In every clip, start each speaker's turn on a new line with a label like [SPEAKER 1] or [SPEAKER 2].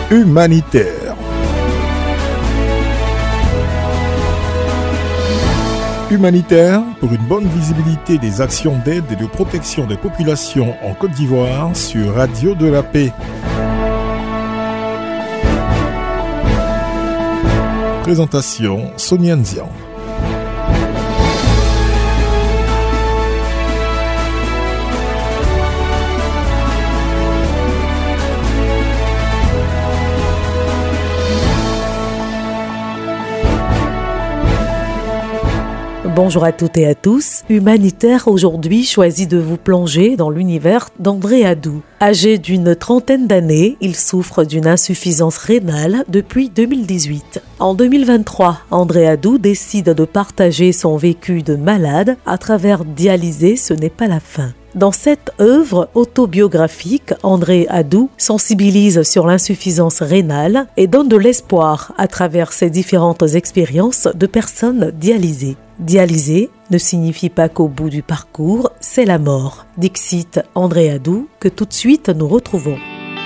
[SPEAKER 1] Humanitaire. Humanitaire pour une bonne visibilité des actions d'aide et de protection des populations en Côte d'Ivoire sur Radio de la Paix. Présentation Sonia Nzian.
[SPEAKER 2] Bonjour à toutes et à tous. Humanitaire aujourd'hui choisit de vous plonger dans l'univers d'André Adou. Âgé d'une trentaine d'années, il souffre d'une insuffisance rénale depuis 2018. En 2023, André Adou décide de partager son vécu de malade à travers Dialysé, ce n'est pas la fin. Dans cette œuvre autobiographique, André Adou sensibilise sur l'insuffisance rénale et donne de l'espoir à travers ses différentes expériences de personnes dialysées. Dialysé ne signifie pas qu'au bout du parcours, c'est la mort. Dixit André Adou, que tout de suite nous retrouvons.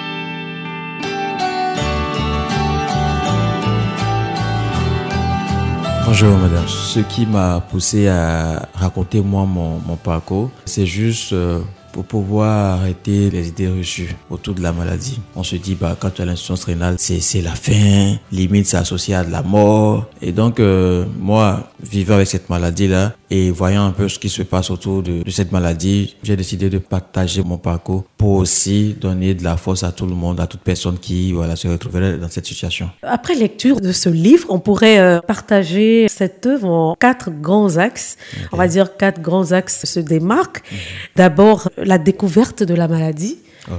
[SPEAKER 3] Bonjour madame. Ce qui m'a poussé à raconter moi mon parcours, c'est juste pour pouvoir arrêter les idées reçues autour de la maladie. On se dit quand tu as l'insuffisance rénale, c'est la fin, limite c'est associé à de la mort. Et donc moi, vivant avec cette maladie-là et voyant un peu ce qui se passe autour de cette maladie, j'ai décidé de partager mon parcours pour aussi donner de la force à tout le monde, à toute personne qui se retrouverait dans cette situation.
[SPEAKER 2] Après lecture de ce livre, on pourrait partager cette œuvre en 4 grands axes. Okay. On va dire 4 grands axes se démarquent. D'abord, la découverte de la maladie.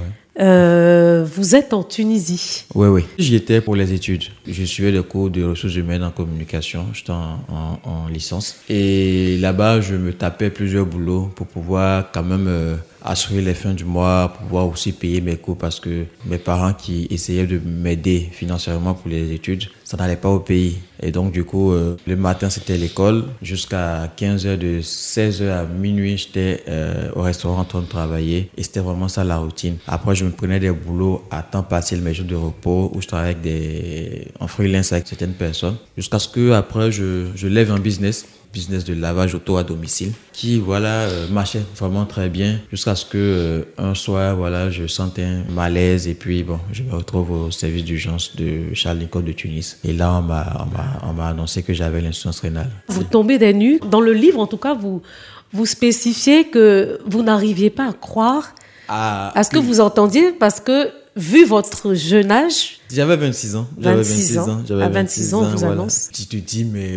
[SPEAKER 2] Ouais. Vous êtes en Tunisie.
[SPEAKER 3] Oui. J'y étais pour les études. Je suivais des cours de ressources humaines en communication. J'étais en licence. Et là-bas, je me tapais plusieurs boulots pour pouvoir quand même assurer les fins du mois, pouvoir aussi payer mes cours parce que mes parents qui essayaient de m'aider financièrement pour les études, ça n'allait pas au pays. Et donc du coup, le matin c'était l'école, jusqu'à 15h, de 16h à minuit, j'étais au restaurant en train de travailler et c'était vraiment ça la routine. Après, je me prenais des boulots à temps partiel, mes jours de repos, où je travaillais en freelance avec certaines personnes, jusqu'à ce que après je lève un business de lavage auto à domicile qui marchait vraiment très bien jusqu'à ce que un soir je sentais un malaise et puis je me retrouve au service d'urgence de Charles Nicolle de Tunis et là on m'a annoncé que j'avais l'insuffisance rénale.
[SPEAKER 2] Vous tombez des nues. Dans le livre en tout cas vous spécifiez que vous n'arriviez pas à croire à ce que vous entendiez parce que vu votre jeune âge.
[SPEAKER 3] J'avais 26 ans.
[SPEAKER 2] À 26 ans, on vous annonce.
[SPEAKER 3] Tu te dis, mais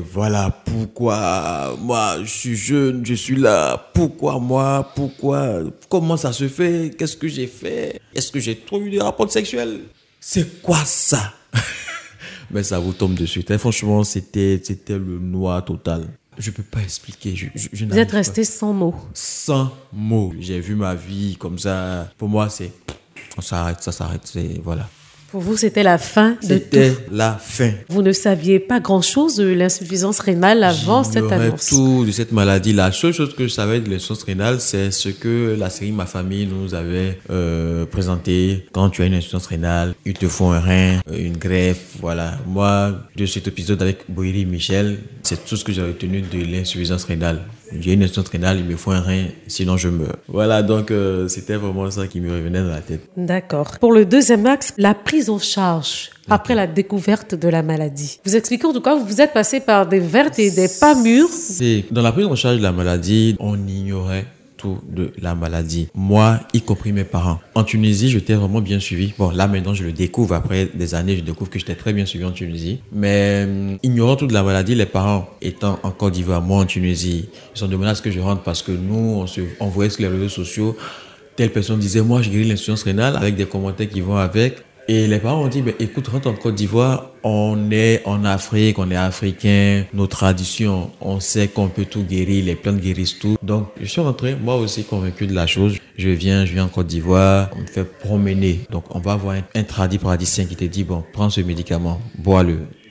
[SPEAKER 3] pourquoi moi, je suis jeune, je suis là. Pourquoi moi? Comment ça se fait? Qu'est-ce que j'ai fait? Est-ce que j'ai trop eu des rapports sexuels? C'est quoi ça? Mais ça vous tombe dessus. Et franchement, c'était le noir total. Je peux pas expliquer.
[SPEAKER 2] Vous êtes resté sans mots.
[SPEAKER 3] Sans mots. J'ai vu ma vie comme ça. Pour moi, ça s'arrête. Voilà.
[SPEAKER 2] Pour vous, c'était la fin de tout.
[SPEAKER 3] C'était la fin.
[SPEAKER 2] Vous ne saviez pas grand-chose de l'insuffisance rénale avant cette annonce.
[SPEAKER 3] Tout de cette maladie. La seule chose que je savais de l'insuffisance rénale, c'est ce que la série Ma Famille nous avait présenté. Quand tu as une insuffisance rénale, ils te font un rein, une greffe, voilà. Moi, de cet épisode avec Boiri Michel, c'est tout ce que j'ai retenu de l'insuffisance rénale. J'ai une insuffisance rénale, il me faut un rein, sinon je meurs. Voilà, donc c'était vraiment ça qui me revenait dans la tête.
[SPEAKER 2] D'accord. Pour le deuxième axe, la prise en charge après la découverte de la maladie. Vous expliquez en tout cas, vous êtes passé par des vertes et des pas mûres.
[SPEAKER 3] Dans la prise en charge de la maladie, on ignorait de la maladie. Moi, y compris mes parents. En Tunisie, j'étais vraiment bien suivi. Bon, là maintenant, je le découvre. Après des années, je découvre que j'étais très bien suivi en Tunisie. Mais ignorant tout de la maladie, les parents étant en Côte d'Ivoire, moi en Tunisie, ils sont demandés à ce que je rentre parce que nous, on voyait sur les réseaux sociaux, telle personne disait, moi, je guéris l'insuffisance rénale avec des commentaires qui vont avec. Et les parents ont dit, écoute, rentre en Côte d'Ivoire, on est en Afrique, on est africain, nos traditions, on sait qu'on peut tout guérir, les plantes guérissent tout. Donc, je suis rentré, moi aussi convaincu de la chose. Je viens en Côte d'Ivoire, on me fait promener. Donc, on va avoir un tradit praticien qui te dit, prends ce médicament, bois-le.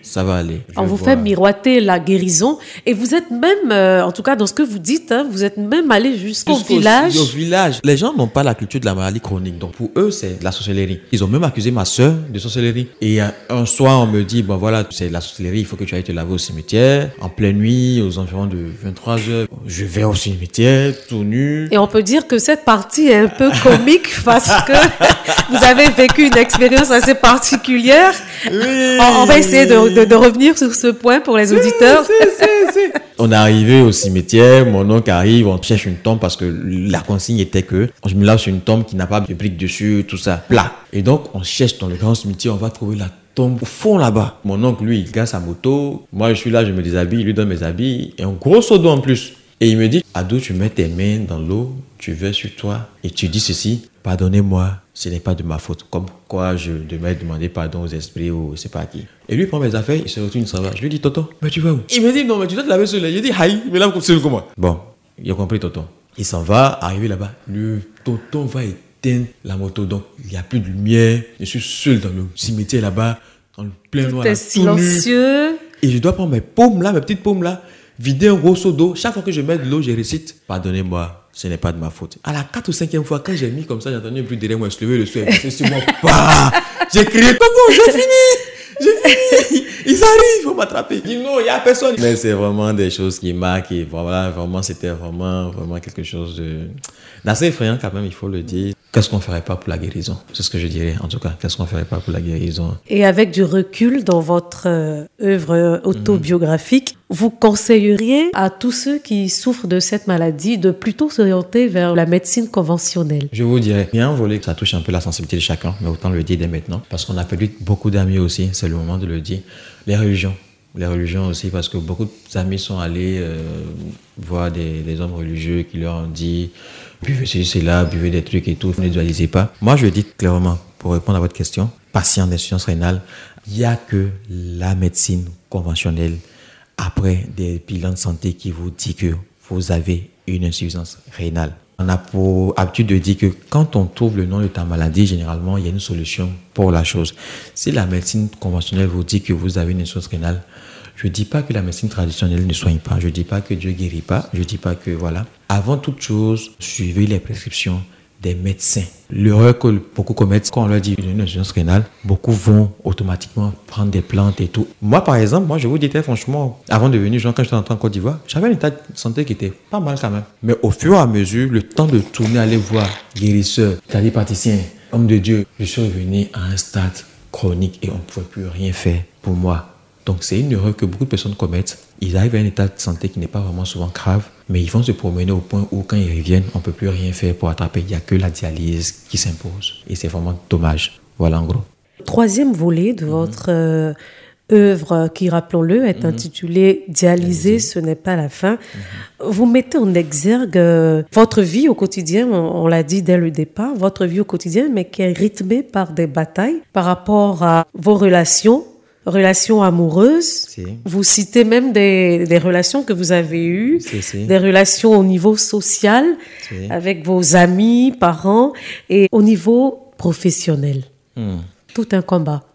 [SPEAKER 3] ça va aller.
[SPEAKER 2] On vous fait miroiter la guérison et vous êtes même, en tout cas dans ce que vous dites, hein, vous êtes même allé jusqu'au village.
[SPEAKER 3] Au village. Les gens n'ont pas la culture de la maladie chronique, donc pour eux c'est de la sorcellerie. Ils ont même accusé ma soeur de sorcellerie. Et un soir on me dit, bon voilà, c'est de la sorcellerie, il faut que tu ailles te laver au cimetière. En pleine nuit, aux environs de 23h, je vais au cimetière, tout nu.
[SPEAKER 2] Et on peut dire que cette partie est un peu comique parce que vous avez vécu une expérience assez particulière.
[SPEAKER 3] Oui.
[SPEAKER 2] On va essayer de revenir sur ce point pour les auditeurs.
[SPEAKER 3] On est arrivé au cimetière, mon oncle arrive, on cherche une tombe parce que la consigne était que je me lave sur une tombe qui n'a pas de briques dessus, tout ça, plat. Et donc on cherche dans le grand cimetière, on va trouver la tombe au fond là-bas. Mon oncle, lui, il garde sa moto. Moi, je suis là, je me déshabille, il lui donne mes habits et un gros seau d'eau en plus. Et il me dit, Ado, tu mets tes mains dans l'eau, tu verses sur toi et tu dis ceci, pardonnez-moi, ce n'est pas de ma faute. Comme quoi je devais demander pardon aux esprits ou je sais pas à qui. Et lui, il prend mes affaires, il se retourne, ça va. Je lui dis, Tonton, mais tu vas où? Il me dit, non, mais tu dois te laver sur les. Je dis, aïe, mais là, c'est comme moi. Bon, il a compris, Tonton. Il s'en va, arrivé là-bas. Le tonton va éteindre la moto, donc il n'y a plus de lumière. Je suis seul dans le cimetière là-bas, dans le plein noir.
[SPEAKER 2] Tout est silencieux.
[SPEAKER 3] Et je dois prendre mes paumes là, mes petites paumes là, vider un gros seau d'eau. Chaque fois que je mets de l'eau, je récite, pardonnez-moi, ce n'est pas de ma faute. À la 4e ou 5e fois, quand j'ai mis comme ça, j'ai entendu un bruit derrière moi, je levais le seau, c'est sur moi, pas. J'ai crié, Tonton, j'ai fini. Ils arrivent, il faut m'attraper. Je dis non, il n'y a personne. Mais c'est vraiment des choses qui marquent. Et voilà, vraiment, c'était vraiment quelque chose d'assez effrayant quand même, il faut le dire. Qu'est-ce qu'on ne ferait pas pour la guérison? C'est ce que je dirais, en tout cas. Qu'est-ce qu'on ne ferait pas pour la guérison?
[SPEAKER 2] Et avec du recul dans votre œuvre autobiographique, vous conseilleriez à tous ceux qui souffrent de cette maladie de plutôt s'orienter vers la médecine conventionnelle?
[SPEAKER 3] Je vous dirais, il y a un volet que ça touche un peu la sensibilité de chacun, mais autant le dire dès maintenant, parce qu'on a perdu beaucoup d'amis aussi, c'est le moment de le dire. Les religions aussi, parce que beaucoup d'amis sont allés voir des hommes religieux qui leur ont dit buvez ceci, cela, buvez des trucs et tout, ne dualisez pas. Moi, je dis clairement, pour répondre à votre question, patient d'insuffisance rénale, il n'y a que la médecine conventionnelle après des bilans de santé qui vous dit que vous avez une insuffisance rénale. On a pour habitude de dire que quand on trouve le nom de ta maladie, généralement, il y a une solution pour la chose. Si la médecine conventionnelle vous dit que vous avez une insuffisance rénale, je ne dis pas que la médecine traditionnelle ne soigne pas. Je ne dis pas que Dieu ne guérit pas. Je ne dis pas que voilà. Avant toute chose, suivez les prescriptions des médecins. L'erreur que beaucoup commettent, quand on leur dit une insuffisance rénale, beaucoup vont automatiquement prendre des plantes et tout. Moi, par exemple, je vous dis très franchement, avant de venir, quand j'étais en Côte d'Ivoire, j'avais un état de santé qui était pas mal quand même. Mais au fur et à mesure, le temps de tourner, aller voir guérisseur, praticien, homme de Dieu, je suis revenu à un stade chronique et on ne pouvait plus rien faire pour moi. Donc, c'est une erreur que beaucoup de personnes commettent. Ils arrivent à un état de santé qui n'est pas vraiment souvent grave, mais ils vont se promener au point où, quand ils reviennent, on ne peut plus rien faire pour attraper. Il n'y a que la dialyse qui s'impose. Et c'est vraiment dommage. Voilà, en gros.
[SPEAKER 2] Troisième volet de votre œuvre, qui, rappelons-le, est intitulée « Dialyser, ce n'est pas la fin ». Vous mettez en exergue votre vie au quotidien, on l'a dit dès le départ, votre vie au quotidien, mais qui est rythmée par des batailles par rapport à vos relations amoureuses.
[SPEAKER 3] Si.
[SPEAKER 2] Vous citez même des relations que vous avez eues,
[SPEAKER 3] Si.
[SPEAKER 2] des relations au niveau social, avec vos amis, parents, et au niveau professionnel. Tout un combat.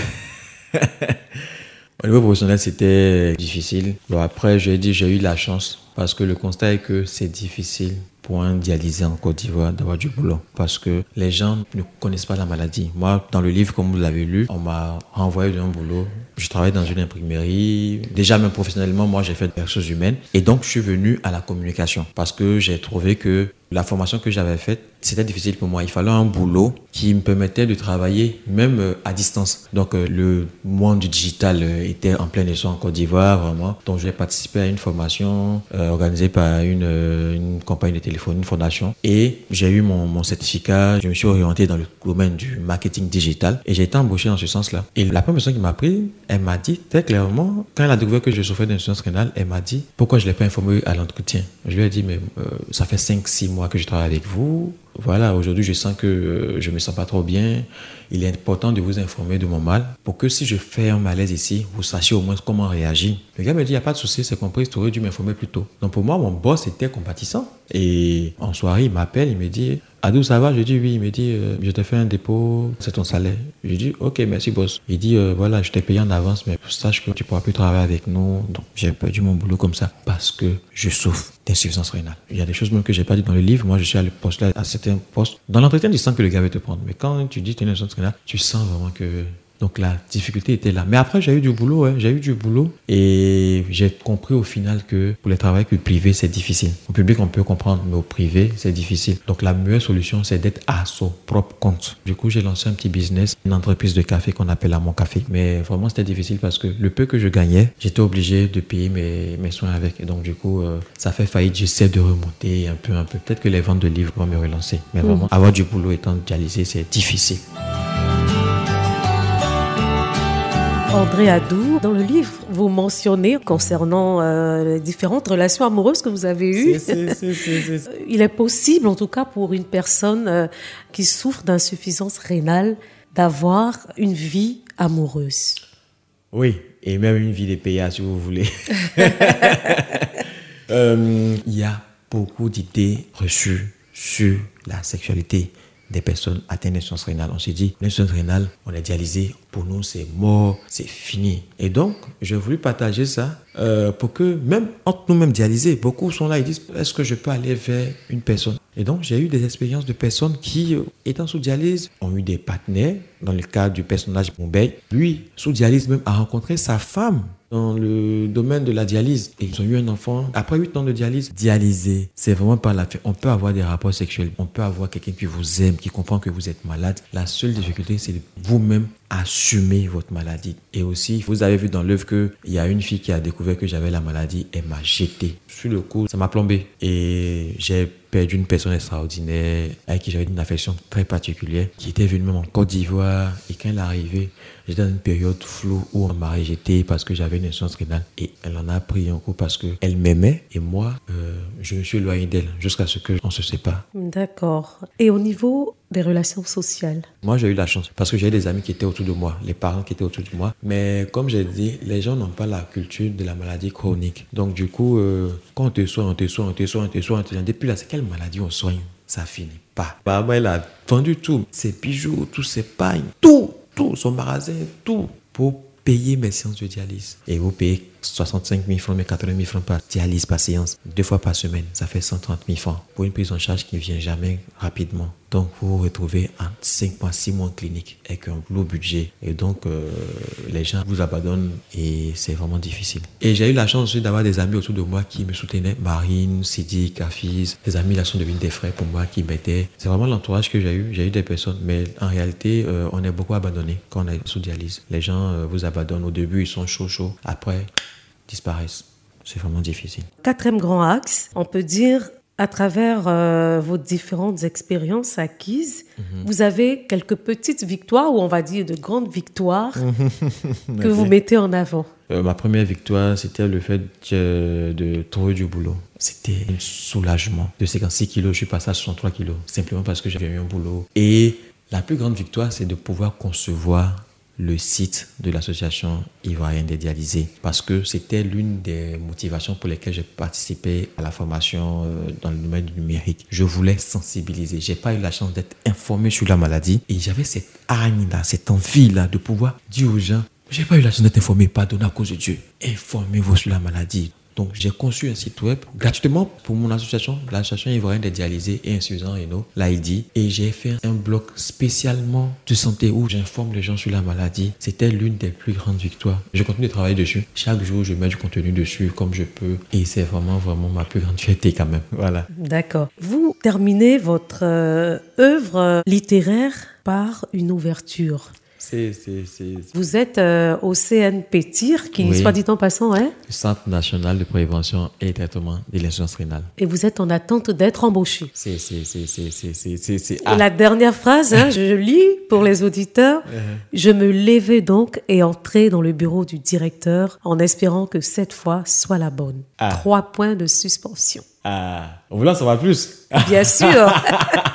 [SPEAKER 3] Au niveau professionnel, c'était difficile. Bon, après, j'ai eu la chance, parce que le constat est que c'est difficile pour un dialysé en Côte d'Ivoire d'avoir du boulot, parce que les gens ne connaissent pas la maladie. Moi, dans le livre, comme vous l'avez lu, on m'a renvoyé d'un boulot. Je travaille dans une imprimerie. Déjà, même professionnellement, moi, j'ai fait des ressources humaines. Et donc, je suis venu à la communication, parce que j'ai trouvé que la formation que j'avais faite, c'était difficile pour moi. Il fallait un boulot qui me permettait de travailler même à distance. Donc, le monde du digital était en plein essor en Côte d'Ivoire, vraiment. Donc, j'ai participé à une formation organisée par une compagnie de téléphone, une fondation. Et j'ai eu mon certificat. Je me suis orienté dans le domaine du marketing digital. Et j'ai été embauché dans ce sens-là. Et la première personne qui m'a pris, elle m'a dit très clairement, quand elle a découvert que je souffrais d'insuffisance rénale, elle m'a dit pourquoi je ne l'ai pas informé à l'entretien. Je lui ai dit, mais ça fait 5-6 mois que je travaille avec vous. Voilà, aujourd'hui, je sens que je ne me sens pas trop bien. Il est important de vous informer de mon mal pour que si je fais un malaise ici, vous sachiez au moins comment réagir. Le gars me dit, il n'y a pas de souci, c'est compris, tu aurais dû m'informer plus tôt. Donc pour moi, mon boss était compatissant. Et en soirée, il m'appelle, il me dit, Adou, ça va? Je dis oui. Il me dit, je t'ai fait un dépôt, c'est ton salaire. Je dis, ok, merci boss. Il dit, voilà, je t'ai payé en avance, mais sache que tu ne pourras plus travailler avec nous. Donc, j'ai perdu mon boulot comme ça parce que je souffre d'insuffisance rénale. Il y a des choses même que j'ai pas dit dans le livre. Moi, je suis allé postuler à certains postes. Dans l'entretien, tu sens que le gars va te prendre. Mais quand tu dis que tu as une insuffisance rénale, tu sens vraiment que... Donc la difficulté était là. Mais après, j'ai eu du boulot. J'ai eu du boulot. Et j'ai compris au final que pour les travailleurs privés, c'est difficile. Au public, on peut comprendre, mais au privé, c'est difficile. Donc la meilleure solution, c'est d'être à son propre compte. Du coup, j'ai lancé un petit business, une entreprise de café qu'on appelle à mon café. Mais vraiment, c'était difficile parce que le peu que je gagnais, j'étais obligé de payer mes soins avec. Et donc du coup, ça fait faillite. J'essaie de remonter un peu. Peut-être que les ventes de livres vont me relancer. Mais vraiment, avoir du boulot étant dialysé, c'est difficile.
[SPEAKER 2] André Adou, dans le livre, vous mentionnez concernant les différentes relations amoureuses que vous avez eues. Il est possible, en tout cas pour une personne qui souffre d'insuffisance rénale, d'avoir une vie amoureuse.
[SPEAKER 3] Oui, et même une vie de PA si vous voulez. Il y a beaucoup d'idées reçues sur la sexualité des personnes atteintes d'insuffisance rénale. On s'est dit, l'insuffisance rénale, on est dialysé, pour nous c'est mort, c'est fini. Et donc, j'ai voulu partager ça pour que même entre nous-mêmes dialysés, beaucoup sont là et disent, est-ce que je peux aller vers une personne? Et donc, j'ai eu des expériences de personnes qui, étant sous dialyse, ont eu des partenaires. Dans le cas du personnage Bombay, lui, sous dialyse même, a rencontré sa femme dans le domaine de la dialyse. Et ils ont eu un enfant. Après 8 ans de dialyse, dialysé, c'est vraiment pas la fin. On peut avoir des rapports sexuels. On peut avoir quelqu'un qui vous aime, qui comprend que vous êtes malade. La seule difficulté, c'est de vous-même assumer votre maladie. Et aussi, vous avez vu dans l'œuvre qu'il y a une fille qui a découvert que j'avais la maladie. Elle m'a jeté. Sur le coup, ça m'a plombé. Et j'ai perdu une personne extraordinaire avec qui j'avais une affection très particulière, qui était venue même en Côte d'Ivoire. Et quand elle est arrivée, j'étais dans une période floue où on m'a rejeté parce que j'avais une insuffisance rénale. Et elle en a pris un coup parce qu'elle m'aimait. Et moi, je me suis éloigné d'elle jusqu'à ce qu'on se sépare.
[SPEAKER 2] D'accord. Et au niveau des relations sociales?
[SPEAKER 3] Moi, j'ai eu la chance parce que j'ai des amis qui étaient autour de moi, les parents qui étaient autour de moi. Mais comme j'ai dit, les gens n'ont pas la culture de la maladie chronique. Donc du coup, quand on te soigne, depuis là, c'est quelle maladie on soigne? Ça finit pas. Maman, elle a vendu tout, ses bijoux, tous ses pagnes, tout, son magasin, tout, pour payer mes séances de dialyse. Et vous payez 65 000 francs, mais 80 000 francs par dialyse par séance. 2 fois par semaine, ça fait 130 000 francs. Pour une prise en charge qui ne vient jamais rapidement. Donc, vous vous retrouvez en 5 mois, 6 mois en clinique avec un lourd budget. Et donc, les gens vous abandonnent et c'est vraiment difficile. Et j'ai eu la chance aussi d'avoir des amis autour de moi qui me soutenaient. Marine, Sidi, Kafiz. Des amis là sont devenus des frères pour moi qui m'aidaient. C'est vraiment l'entourage que j'ai eu. J'ai eu des personnes, mais en réalité, on est beaucoup abandonné quand on est sous dialyse. Les gens vous abandonnent. Au début, ils sont chauds. Après, disparaissent. C'est vraiment difficile.
[SPEAKER 2] 4e grand axe, on peut dire, à travers vos différentes expériences acquises, vous avez quelques petites victoires, ou on va dire de grandes victoires, que vous mettez en avant.
[SPEAKER 3] Ma première victoire, c'était le fait de trouver du boulot. C'était un soulagement. De 56 kilos, je suis passé à 63 kilos, simplement parce que j'avais eu un boulot. Et la plus grande victoire, c'est de pouvoir concevoir le site de l'association ivoirienne des dialysés, parce que c'était l'une des motivations pour lesquelles j'ai participé à la formation dans le domaine du numérique. Je voulais sensibiliser. J'ai pas eu la chance d'être informé sur la maladie et j'avais cette hargne-là, cette envie-là de pouvoir dire aux gens, j'ai pas eu la chance d'être informé, pardonnez à cause de Dieu. Informez-vous sur la maladie. Donc, j'ai conçu un site web gratuitement pour mon association, l'association ivoirienne des dialysés et insuffisants rénaux, l'AIDI. Et j'ai fait un blog spécialement de santé où j'informe les gens sur la maladie. C'était l'une des plus grandes victoires. Je continue de travailler dessus. Chaque jour, je mets du contenu dessus comme je peux. Et c'est vraiment ma plus grande fierté quand même. Voilà.
[SPEAKER 2] D'accord. Vous terminez votre œuvre littéraire par une ouverture. Vous êtes au CNP-TIR, qui, soit dit en passant, est
[SPEAKER 3] le Centre national de prévention et traitement de l'insuffisance rénale.
[SPEAKER 2] Et vous êtes en attente d'être embauché.
[SPEAKER 3] Ah.
[SPEAKER 2] Et la dernière phrase, je lis pour les auditeurs. Je me levai donc et entrai dans le bureau du directeur en espérant que cette fois soit la bonne. 3 points de suspension.
[SPEAKER 3] On voulait en savoir plus.
[SPEAKER 2] Bien sûr.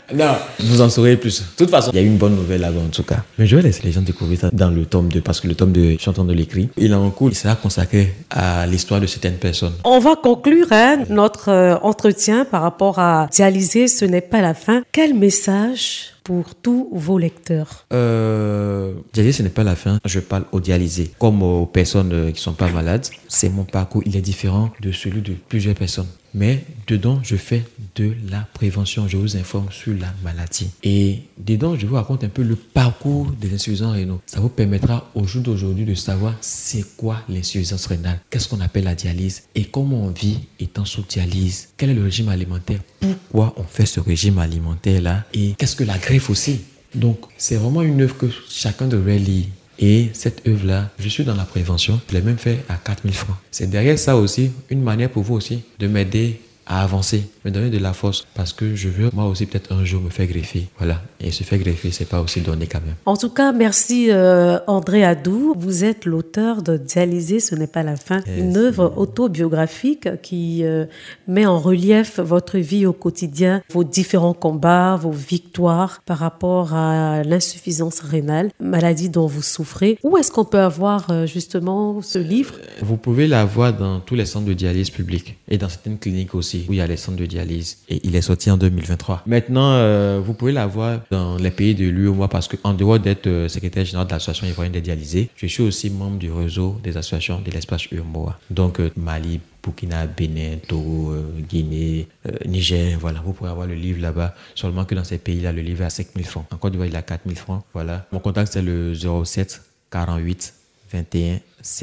[SPEAKER 3] Non, vous en saurez plus. De toute façon, il y a une bonne nouvelle là-bas en tout cas. Mais je vais laisser les gens découvrir ça dans le tome 2 parce que le tome 2, je suis en train de l'écrire. Il est en cours, il sera consacré à l'histoire de certaines personnes.
[SPEAKER 2] On va conclure notre entretien par rapport à Dialyser, ce n'est pas la fin. Quel message pour tous vos lecteurs?
[SPEAKER 3] Dialyser, ce n'est pas la fin. Je parle aux dialysés comme aux personnes qui ne sont pas malades. C'est mon parcours, il est différent de celui de plusieurs personnes. Mais dedans, je fais de la prévention. Je vous informe sur la maladie. Et dedans, je vous raconte un peu le parcours des insuffisants rénaux. Ça vous permettra au jour d'aujourd'hui de savoir c'est quoi l'insuffisance rénale, qu'est-ce qu'on appelle la dialyse et comment on vit étant sous dialyse. Quel est le régime alimentaire? Pourquoi on fait ce régime alimentaire-là? Et qu'est-ce que la greffe aussi? Donc, c'est vraiment une œuvre que chacun devrait lire. Et cette œuvre-là, je suis dans la prévention. Je l'ai même fait à 4000 francs. C'est derrière ça aussi une manière pour vous aussi de m'aider à avancer, me donner de la force parce que je veux moi aussi peut-être un jour me faire greffer. Voilà. Et se faire greffer, c'est pas aussi donné quand même.
[SPEAKER 2] En tout cas, merci André Adou. Vous êtes l'auteur de Dialyser, ce n'est pas la fin. Une œuvre autobiographique qui met en relief votre vie au quotidien, vos différents combats, vos victoires par rapport à l'insuffisance rénale, maladie dont vous souffrez. Où est-ce qu'on peut avoir justement ce livre?
[SPEAKER 3] Vous pouvez l'avoir dans tous les centres de dialyse publics et dans certaines cliniques aussi où il y a les centres de dialyse et il est sorti en 2023. Maintenant, vous pouvez l'avoir dans les pays de l'UEMOA parce qu'en dehors d'être secrétaire général de l'association ivoirienne des dialysés, je suis aussi membre du réseau des associations de l'espace UEMOA. Donc Mali, Burkina, Bénin, Togo, Guinée, Niger, voilà, vous pourrez avoir le livre là-bas. Seulement que dans ces pays-là, le livre est à 5000 francs. En Côte d'Ivoire, il est à 4000 francs. Voilà. Mon contact, c'est le 07 48 21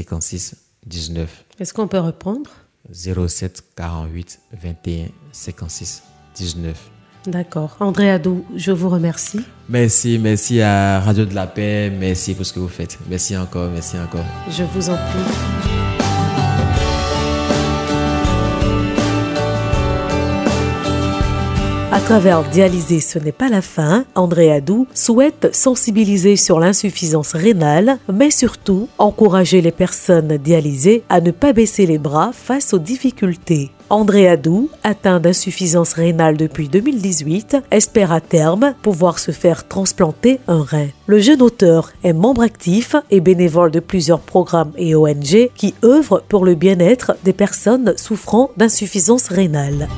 [SPEAKER 3] 56 19.
[SPEAKER 2] Est-ce qu'on peut reprendre?
[SPEAKER 3] 07 48 21 56 19.
[SPEAKER 2] D'accord. André Adou, je vous remercie.
[SPEAKER 3] Merci à Radio de la Paix, merci pour ce que vous faites. Merci encore.
[SPEAKER 2] Je vous en prie. À travers Dialyser, ce n'est pas la fin, André Adou souhaite sensibiliser sur l'insuffisance rénale, mais surtout encourager les personnes dialysées à ne pas baisser les bras face aux difficultés. André Adou, atteint d'insuffisance rénale depuis 2018, espère à terme pouvoir se faire transplanter un rein. Le jeune auteur est membre actif et bénévole de plusieurs programmes et ONG qui œuvrent pour le bien-être des personnes souffrant d'insuffisance rénale.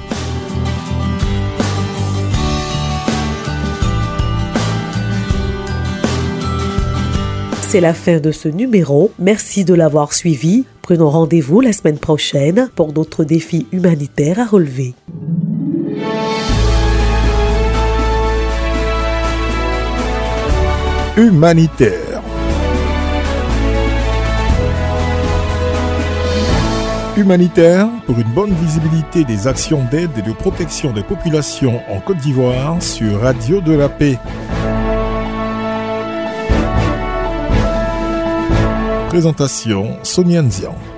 [SPEAKER 2] C'est la fin de ce numéro. Merci de l'avoir suivi. Prenons rendez-vous la semaine prochaine pour d'autres défis humanitaires à relever.
[SPEAKER 1] Humanitaire. Humanitaire pour une bonne visibilité des actions d'aide et de protection des populations en Côte d'Ivoire sur Radio de la Paix. Présentation Sonia Nzian.